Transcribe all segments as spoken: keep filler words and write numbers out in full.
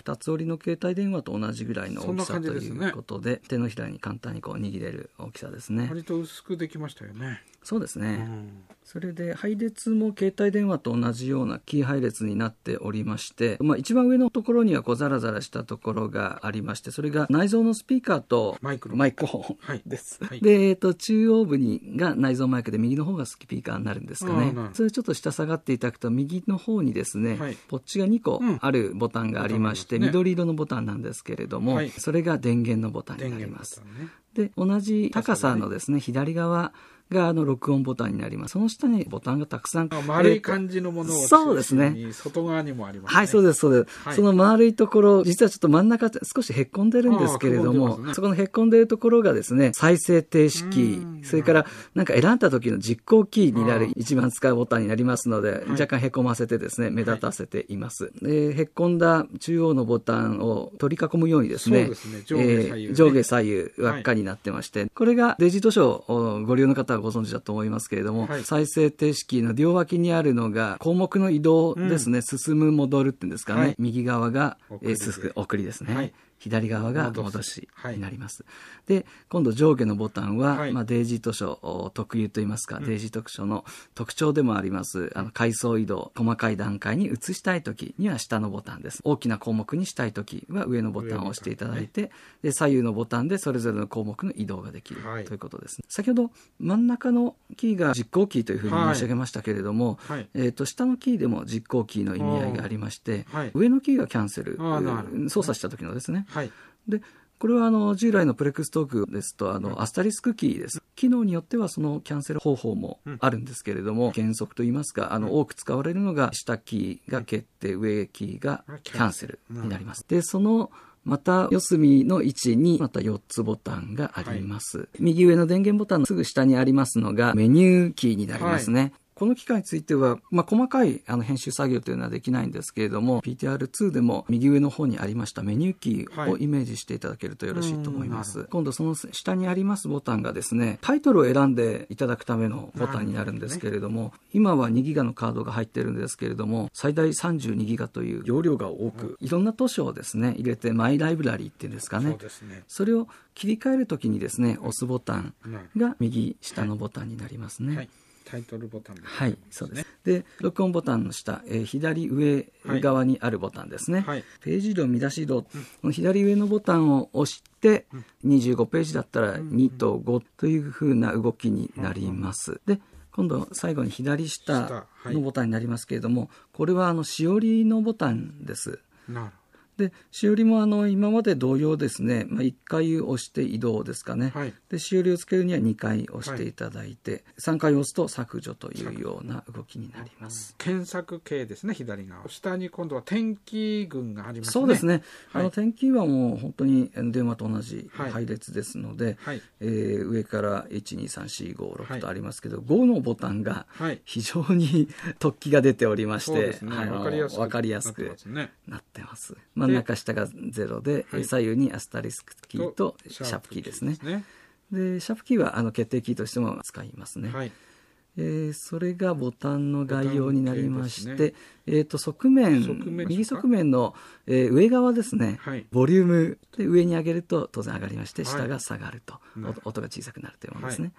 二つ折りの携帯電話と同じぐらいの大きさということで、手のひらに簡単にこう握れる大きさですね。 割と薄くできましたよね。 そうですね、 うん、 それで配列も携帯電話と同じようなキー配列になっておりまして、まあ、一番上のところにはこうザラザラしたところがありまして、それが内蔵のスピーカーとマイクロマイクフォンです、はいはい、で、えー、と中央部にが内蔵マイクで右の方がスピーカーになるんですかね。それちょっと下下がっていただくと右の方にですね、はい、ポッチがにこあるボタンがありまして、うんね、緑色のボタンなんですけれども、はい、それが電源のボタンになります、ね、で同じ高さのですね左側があの録音ボタンになります。その下にボタンがたくさん、 丸い感じのものをそうですね、 外側にもありますね。 はい、そうですそうです、はい、その丸いところ実はちょっと真ん中少しへっこんでるんですけれども、ね、そこのへっこんでるところがですね再生停止キー、それからなんか選んだ時の実行キーになる一番使うボタンになりますので、若干へこませてですね目立たせています、はい、でへっこんだ中央のボタンを取り囲むようにですね、そうですね、上下左右、ね、えー、上下左右輪っかになってまして、はい、これがデジ図書をご利用の方はご存知だと思いますけれども、はい、再生停止キーの両脇にあるのが項目の移動ですね、うん、進む戻るっていうんですかね、はい、右側が送り、えー、送りですね、はい、左側が戻しになります、はい、で今度上下のボタンは、はい、まあ、デイジー図書特有といいますか、うん、デイジー図書の特徴でもありますあの階層移動、細かい段階に移したいときには下のボタンです。大きな項目にしたいときは上のボタンを押していただいて、ね、で左右のボタンでそれぞれの項目の移動ができる、はい、ということですね。先ほど真ん中のキーが実行キーというふうに申し上げましたけれども、はい、えー、と下のキーでも実行キーの意味合いがありまして、はい、上のキーがキャンセル、操作した時のですね、はい、でこれはあの従来のプレックストークですとあのアスタリスクキーです。機能によってはそのキャンセル方法もあるんですけれども、うん、原則といいますかあの多く使われるのが下キーが決定、上キーがキャンセルになります。でそのまた四隅の位置にまたよっつボタンがあります、はい、右上の電源ボタンのすぐ下にありますのがメニューキーになりますね、はい、この機械については、まあ、細かいあの編集作業というのはできないんですけれども ピーティーアールツー でも右上の方にありましたメニューキーをイメージしていただけるとよろしいと思います、はい、今度その下にありますボタンがですねタイトルを選んでいただくためのボタンになるんですけれども、ね、今はにギガのカードが入っているんですけれども最大さんじゅうにギガという容量が多く、うん、いろんな図書をですね入れてマイライブラリーっていうんですかね、 そうですね、それを切り替えるときにですね押すボタンが右下のボタンになりますね、はいはい、 タイトルボタン、ね、 はい、そうです。で、録音ボタンの下、えー、左上側にあるボタンですね。はい、ページ移動、見出し移動、うん、この左上のボタンを押して、うん、にじゅうごページだったらにとごという風な動きになります。うん、で、今度最後に左下のボタンになりますけれども、はい、これはあのしおりのボタンです。なるほど。でしおりもあの今まで同様ですね、まあ、いっかい押して移動ですかね、はい、でしおりをつけるにはにかい押していただいて、はい、さんかい押すと削除というような動きになります。 検索系ですね、左側下に今度は点キー群がありますね。 そうですね、はい、あの点キーはもう本当に電話と同じ配列ですので、はい、えー、上からいちにさんしごろくとありますけど、はい、ごのボタンが非常に突起が出ておりまして、はい、分かりやすく、分かりやすくなってます。真ん中下がゼロで、はい、左右にアスタリスクキーとシャープキーですね。でシャープキーはあの決定キーとしても使いますね、はい、えー、それがボタンの概要になりまして、ね、えー、と側面、側面右側面の、えー、上側ですね、はい、ボリュームで上に上げると当然上がりまして、はい、下が下がると、はい、音が小さくなるというものですね、はい、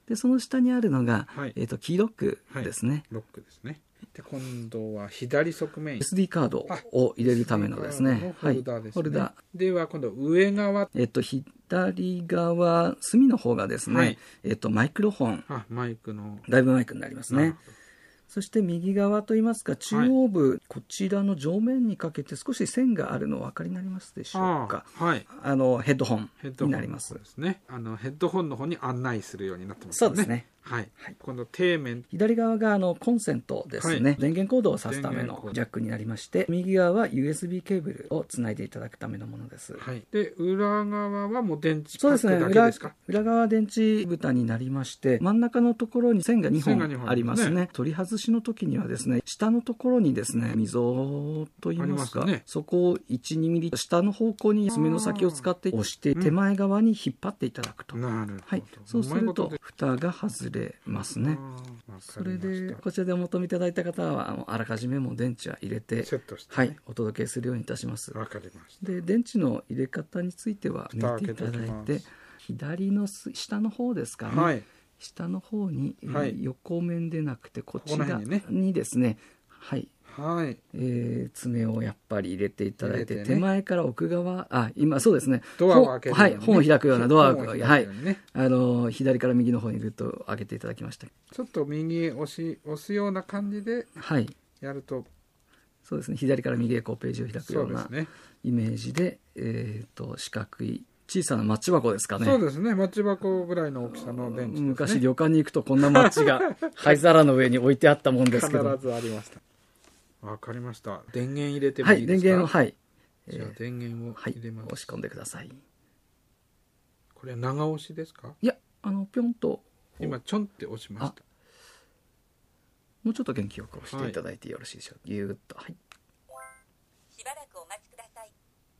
でその下にあるのが、はい、えー、とキーロックですね、はい、 ロックですね。で今度は左側面エスディー カードを入れるためのですね、 ホルダーですね、はい、ホルダーでは今度上側、 えっと、左側隅の方がですね、はい、えっと、マイクロフォン、 あマイクのライブマイクになりますね。そして右側といいますか中央部、はい、こちらの上面にかけて少し線があるのお分かりになりますでしょうか。あ、はい、あのヘッドホンになります。 ヘッドホンですね、あのヘッドホンの方に案内するようになってますね。 そうですね、 はいはい、今度底面左側があのコンセントですね、はい、電源コードを挿すためのジャックになりまして、右側は ユーエスビー ケーブルをつないでいただくためのものです、 はい、で裏側はもう電池パックだけですか。 そうですね、裏、裏側は電池蓋になりまして、真ん中のところに線がにほんありますね。取り外しの時にはですね、下のところにですね溝といいますか、ね、そこを いち、にミリ下の方向に爪の先を使って押して手前側に引っ張っていただくと、 なるほど、 はい、そうすると蓋が外れますね。それでこちらでお求めいただいた方はあのあらかじめもう電池は入れてセットして、ね、 はい、お届けするようにいたします。 わかりました。 で電池の入れ方については見ていただいて、左の下の方ですかね、はい、下の方に、はい、横面でなくてこちらにですね、はい、はい、えー、爪をやっぱり入れていただいて、ね、手前から奥側、あ、今そうですね、 ドアを開ける、ね、 はい、本を開くようなドアを、ね、はい、あの左から右の方にぐっと開けていただきました。 ちょっと右押し押すような感じでやると、はい、 そうですね、左から右へこうページを開くようなイメージで、えー、と四角い小さなマッチ箱ですかね。 そうですね、マッチ箱ぐらいの大きさの電池ですね。 昔旅館に行くとこんなマッチが灰皿の上に置いてあったもんですけど必ずありました。わかりました。電源入れてもいいですか？ はい、電源を、はい。 じゃあ電源を入れます。 はい、押し込んでください。 これ長押しですか？ いや、あのぴょんと今ちょんって押しました。 もうちょっと元気よく押していただいてよろしいでしょうか。ぎゅーっと、はい。 しばらくお待ちください。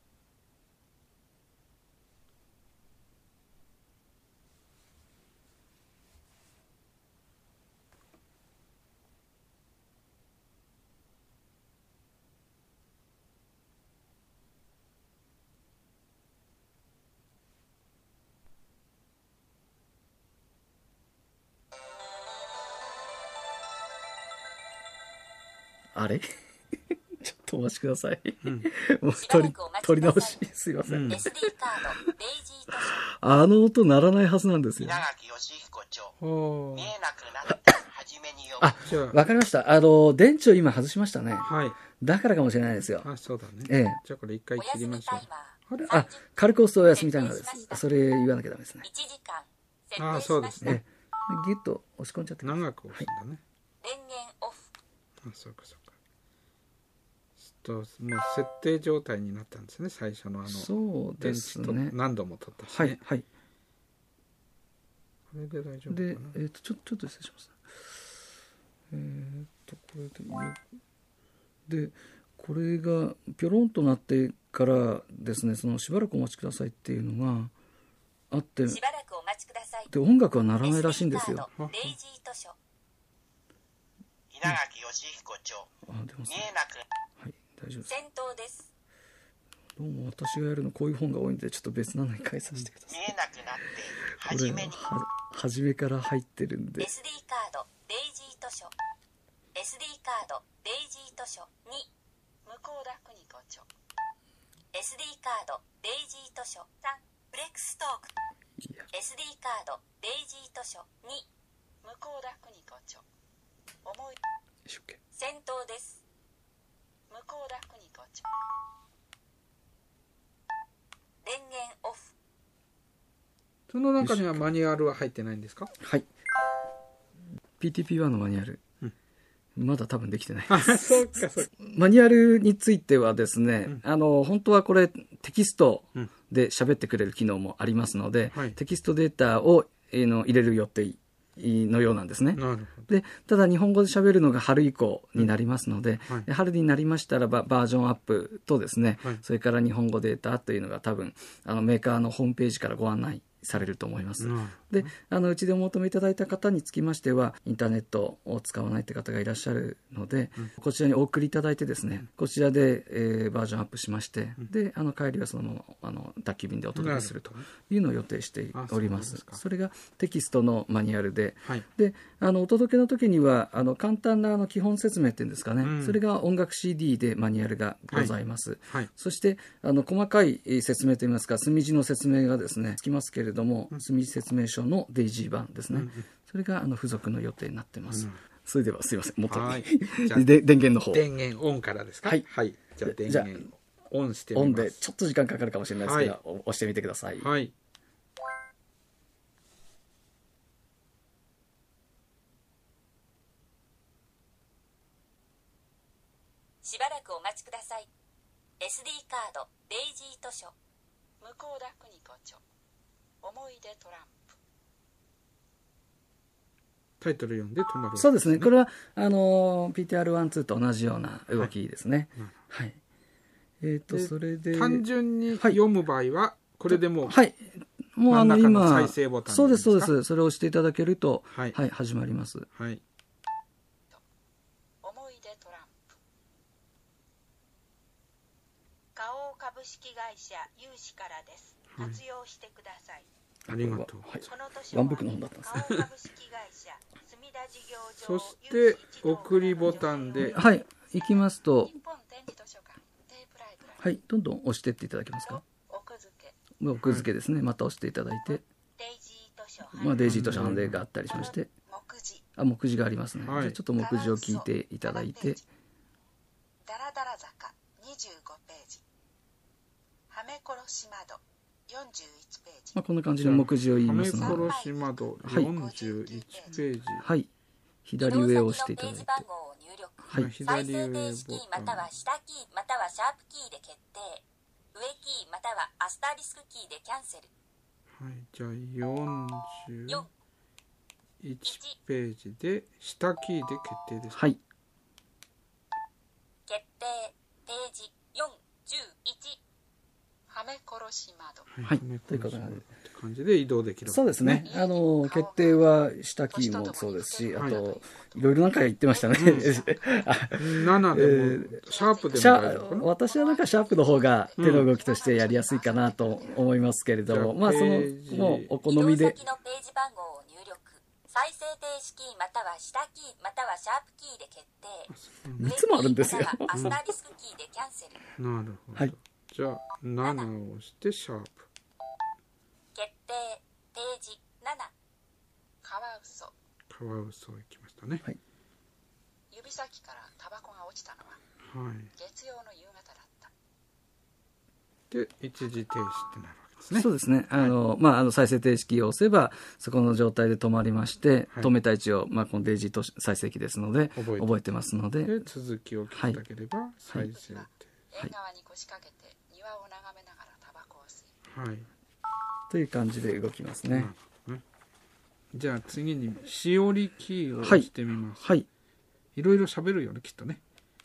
あれちょっとお待ちください。うん、もう取り、取り直し、すいません。うん、あの音鳴らないはずなんですよ。稲垣義彦町。見えなくなった初めに呼ぶ。あ、わかりました。あの、電池を今外しましたね。はい。だからかもしれないですよ。 あ、そうだね。 ええ。 じゃあこれ一回切りましょう。 あれ、あ、軽く押すとお休みタイマーです。それ言わなきゃダメですね。 いちじかん。 あ、そうですね。 ギュッと押し込んじゃってください。 長く押すんだね。 電源オフ。 あ、そうかそうか。ともう設定状態になったんですね、最初のあのそうですね、 何度も取ったし、 ね、はいはい。これで大丈夫かな。 で、えー、とちょちょっと失礼します。えー、とこれででこれがピョロンとなってからですね、そのしばらくお待ちくださいっていうのがあって、 しばらくお待ちください。 で音楽は鳴らないらしいんですよ。 デイジー図書。稲垣義彦町。 あ、出ますね。 見えなく。 はい、大丈夫です。 先頭です。 どうも私がやるのこういう本が多いんでちょっと別なのに変えさせてください。 見えなくなって初めには初めから入ってるんでエスディー カードデイジー図書 エスディー カードデイジー図書に向田邦子町 エスディー カードデイジー図書さんブレックストーク エスディー カードデイジー図書に向田邦子町思い先頭です向田邦子町電源オフ。 その中にはマニュアルは入ってないんですか？ はい。ピーティーピーワン のマニュアル、うん、まだ多分できてないです。あ、そうかそうか。 マニュアルについてはですね、うん、あの本当はこれテキストで喋ってくれる機能もありますので、うん、テキストデータを、えー、の入れる予定のようなんですね。 なるほど。 でただ日本語で喋るのが春以降になりますので、うんはい、春になりましたらばバージョンアップとですね、はい、それから日本語データというのが多分あのメーカーのホームページからご案内されると思います。うん、で、あのうちでお求めいただいた方につきましてはインターネットを使わないという方がいらっしゃるので、うん、こちらにお送りいただいてですね、こちらで、えー、バージョンアップしまして、うん、であの帰りはそのままあの宅急便でお届けするというのを予定しております。そ, それがテキストのマニュアルで、はい、であのお届けの時にはあの簡単なあの基本説明っていうんですかね、うん、それが音楽 シーディー でマニュアルがございます。はいはい、そしてあの細かい説明といいますか墨字の説明がですねつきますけれども、うん、墨字説明書のデイジー版ですね、うんうん、それがあの付属の予定になっています、うん、それではすいません元に、はい、で電源の方電源オンからですか？はい、はい、じゃあ電源オンしてみます。 オンでちょっと時間かかるかもしれないですけど、はい、押してみてください。 はい、 しばらくお待ちください。 エスディー カードデイジー図書向田邦子町思い出トランプタイトル読んで止まる、ね、 そうですね、これはあの ピーティーアールワンツー と同じような動きですね。はい、はい、えーとそれで単純に読む場合はこれでもう、 はい、 もうあの真ん中の今、 再生ボタンそうです、そうでいいですかです。それを押していただけると、 ははいい、始まります。 はい。 思い出トランプ。花王株式会社有志からです。活用してください。 ありがとう。 はい。 この図書ワンブックの本だったんですね。 花王株式会社墨田事業そ場して送りボタンで、 はい。行きますと、 日本展示図書館テープライブラリーはい。どんどん押してっていただけますか。 奥付け奥付けですね。また押していただいて、 デイジー図書まあ、デイジー図書版でがあったりしまして、 目次あ、目次がありますね。 はいじゃあちょっと目次を聞いていただいて、 ダラダラ坂にじゅうごページはめ殺し窓よんじゅういちページまあ、こんな感じで目次を言いはめますので、 殺し窓はいよんじゅういちページ。 はい。左上を押していただいて、 番号を入力はい再左上生停止キーまボタンたは下キーまたはシャープキーで決定上キーまたはアスタリスクキーでキャンセルはい。じゃあよんじゅよんういちページで下キーで決定です。 はい。 決定ページよんじゅういちはめ殺し窓はいはめということで殺し窓って感じで移動できる。 そうですね。あの、決定は下キーもそうですし、あと、いろいろなんか言ってましたね。あななでも、シャープでもシャ大丈夫かな。 私はなんかシャープの方が手の動きとしてやりやすいかなと思いますけれども、 うんまあそページの、もうお好みで、 移動先のページ番号を入力再生停止キーまたは下キーまたはシャープキーで決定いつもあるんですよ。 上キーまたはアスタリスクキーでキャンセルなるほど。 はいじゃあななを押してシャープ。 決定ページななカワウソカワウソ行きましたね。 はい指先からタバコが落ちたのははい。 月曜の夕方だったで一時停止ってなるわけですね。 そうですね。あの、まあ、あの、再生停止キーを押せば、そこの状態で止まりまして、 はい止めた位置を、まあ、このデイジーと再生機ですので、 覚えて覚えてますので、 で続きを聞きたければ再生停縁側に腰掛けて庭を眺めながらタバコを吸い止。はい。 という感じで動きますね。 うんじゃあ次にしおりキーを押してみます。 はい。 いろいろ喋るよねきっとね。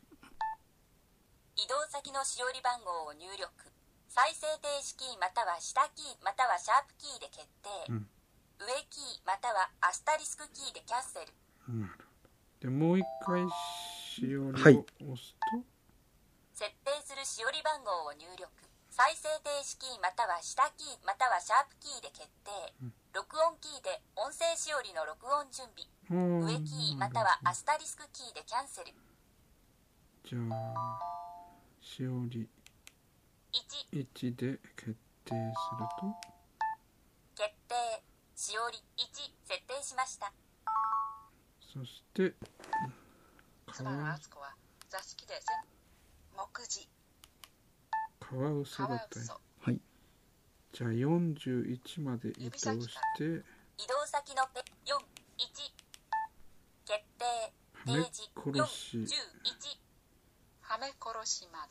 移動先のしおり番号を入力再生停止キーまたは下キーまたはシャープキーで決定、 うん上キーまたはアスタリスクキーでキャンセルなるほど。でもう一回しおりはいを押すと、 設定するしおり番号を入力再生停止キーまたは下キーまたはシャープキーで決定、録音キーで音声しおりの録音準備うん上キーまたはアスタリスクキーでキャンセルじゃあしおりいちいちで決定すると、 決定しおりいち設定しましたそして妻の敦子は座敷で目次カワウソカだったよ。 ワウソはい。 じゃあよんじゅういちまで移動して移動先のペよんいち決定ページはめよん殺しじゅういちはめ殺し窓、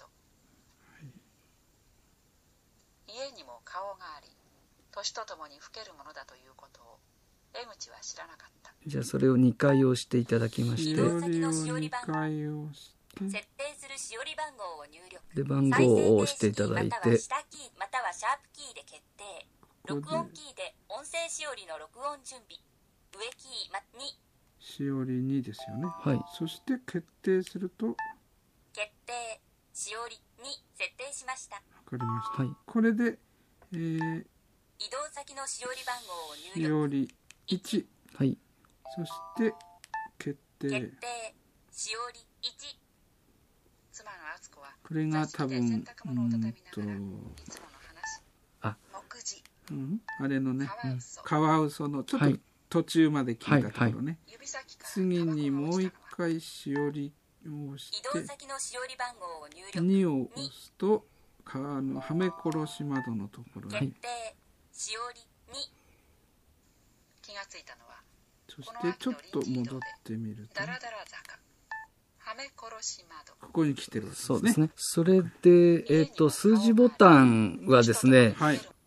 家にも顔があり年とともに老けるものだということを江口は知らなかった。 じゃあそれをにかい押していただきまししておりをしおりにかい押して設定するしおり番号を入力で番号を押していただいて再生停止キーまたは下キーまたはシャープキーで決定ここで録音キーで音声しおりの録音準備上キーまにしおりにですよね。 はい。 そして決定すると、わ決定しおりに設定しました。 かりました。 はい。 これで、えー、 移動先のしおり番号を入し力おりいち、 はい。 そして決定。 決定しおりいち妻の敦子はこれが多分、う洗濯物を畳みながらーんと、 いつもの話あ目次うん、あれのね、 カワウソ、 カワウソのちょっとはい途中まで聞いたところね。 指先から次にもう一タバコが落ち回しおりを押したのは移動て、 先のしおり番号を入力にを押すと、かあのはめ殺し窓のところに、 決定しおりに気がついたのはそしてちょっと戻ってみるとダ、ラダラ坂はめ殺し窓ここに来てるわけですね。 そうですね。それで、えっと、数字ボタンはですね、 はい。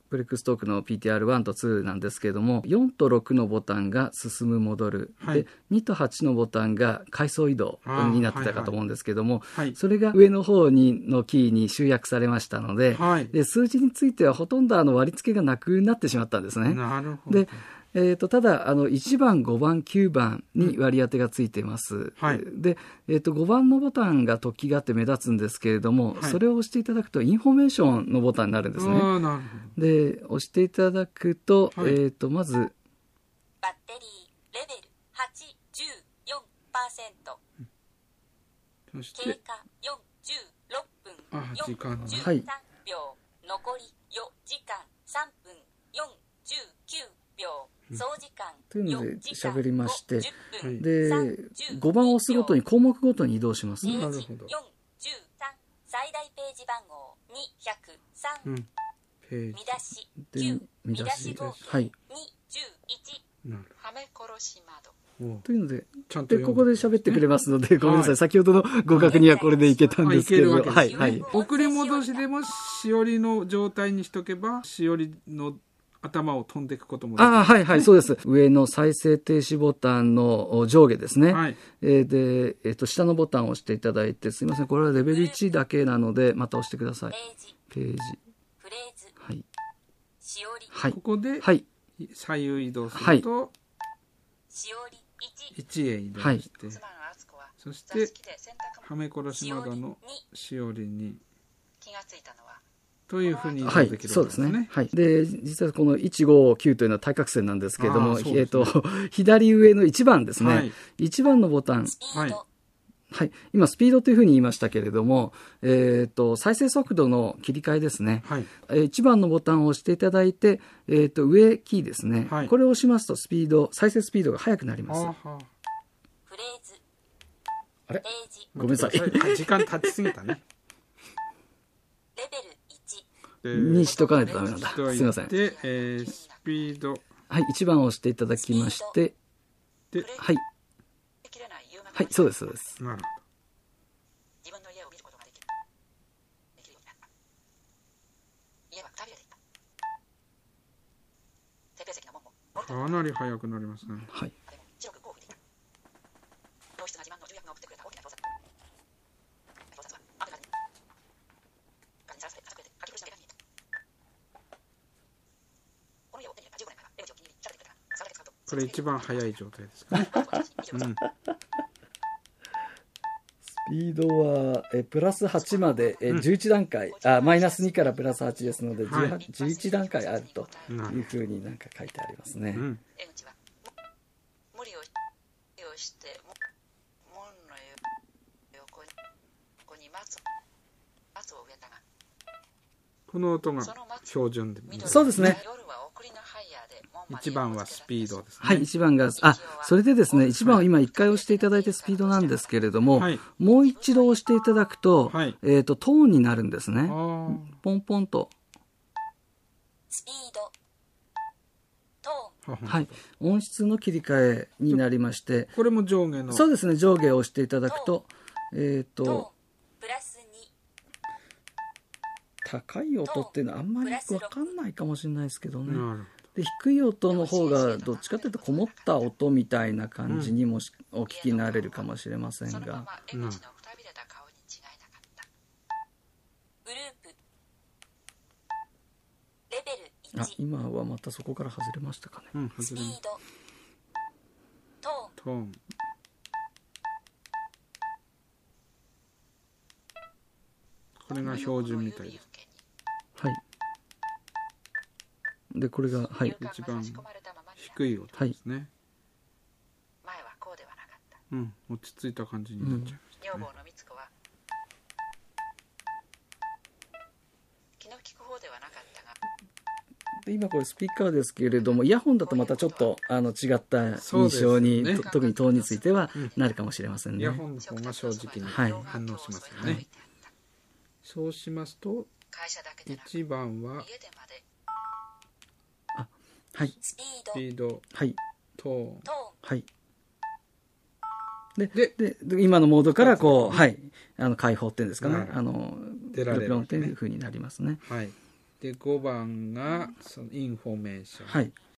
ブレックストークの ピーティーアールワン とツーなんですけれども、よんとろくのボタンが進む戻る、 はい、 でにとはちのボタンが階層移動になってたかと思うんですけども、 はいはい、 それが上の方にのキーに集約されましたので、はい、で数字についてはほとんどあの割り付けがなくなってしまったんですね。 なるほど。 でえー、とただあのいちばんごばんきゅうばんに割り当てがついています、うんはい、で、えー、とごばんのボタンが突起があって目立つんですけれども、はい、それを押していただくとインフォメーションのボタンになるんですね。 あ、なるほど。 で押していただくと、はい、えー、とまずバッテリーレベルはちじゅうよんパーセント、 そして経過よんじゅうろっぷん、 あ時間よんじゅうさんびょう、残りよじかんさんぷんよんじゅうきゅうびょう、総時間というので喋りまして、でごばんを押すごとに項目ごとに移動します。 なるほど。 よんじゅうさん、最大ページ番号にひゃくさん、うん、ページ見出しきゅう、見出しご、はい、にじゅういち、はめ殺し窓というので、ちゃんとでここで喋ってくれますので、ごめんなさい、はい、先ほどのご確認はこれでいけたんですけど、はいはい、 送り戻しでもしおりの状態にしとけば、しおりの頭を飛んでいくこともできる、ね、 あはいはい、そうです。上の再生停止ボタンの上下ですね。はい、えー、で、えっと、下のボタンを押していただいて、すみません、これはレベルいちだけなので、また押してください。ページ。 フレーズ。 はい。 しおり。 はい。ここで、 はい。 左右移動すると、はい、 しおりいち。 いちへ移動して、はい、そして、はめ殺し窓のしおりに。 気がついたのは、 というふうにはい、そうですね。はい。で、実はこのいちごきゅうというのは対角線なんですけれども、ね、えっと、左上のいちばんですね。はい、いちばんのボタン。 はい。 はい。今、スピードというふうに言いましたけれども、えっと、再生速度の切り替えですね。はい。いちばんのボタンを押していただいて、えっと、上キーですね。はい。これを押しますと、スピード、再生スピードが速くなります。 フレーズ。 あれごめんなさい。 時間経ちすぎたね。 レベルにしとかないとダメなんだ。すみません。 で、えー、スピード。 はい、いちばんを押していただきまして、で、はい。はい、そうです、そうです。 なるほど。 自分の家を見ることができる。できるようになった。家は二人で行った。設定席の門も。 かなり速くなりますね。 はい。 白くこう吹いていた。同室が自慢の重役が送ってくれた大きな盗撮。盗撮は雨風に。風にさらされ、風くれて、かき苦しの枝に見えた。この家を手に入れたじゅうごねんから、出口を気に入り、しゃべってくれたが、それだけ使うと。 これ一番速い状態ですかね。うんスピードはえプラスはちまでえじゅういちだんかい、うん、あマイナスにからプラスはちですので、はい、じゅういちだんかいあるというふうになんか書いてありますね。うん、 江口は無理をして門の横に松松を植えたが、 この音が標準で。 そうですね。 いちばんはスピードですね。 はい、いちばんが、あ、それでですね、いちばんを今いっかい押していただいてスピードなんですけれども、はい、もう一度押していただくと、はい、えっと、トーンになるんですね。ポンポンと。 スピード、トーン。 はい、音質の切り替えになりまして、 これも上下の。 そうですね、上下を押していただくと、えっと、 プラスに。 高い音っていうのはあんまり分かんないかもしれないですけどね。で低い音の方がどっちかというとこもった音みたいな感じにもお聞きになれるかもしれませんが、うん、あ今はまたそこから外れましたかね。 うん、外れました。トーンこれが標準みたいです。 はい。でこれが、はい、 一番低い音ですね。 前はこうではなかった。 うん、落ち着いた感じになっちゃいましたね。 女房の美津子は気の利く方ではなかったが、 で今これスピーカーですけれども、イヤホンだとまたちょっとあの違った印象に、ね、特にトーンについてはなるかもしれませんね。 イヤホンの方が正直に反応しますよね。はい、そうしますといちばんはあ、はい、 スピード、 はい、 トーン、 はい、ででで今のモードからこう、はい、あの開放っていうんですかね、あの出られるっていう風になりますね。 はい。 でごばんがそのインフォメーション、 はい。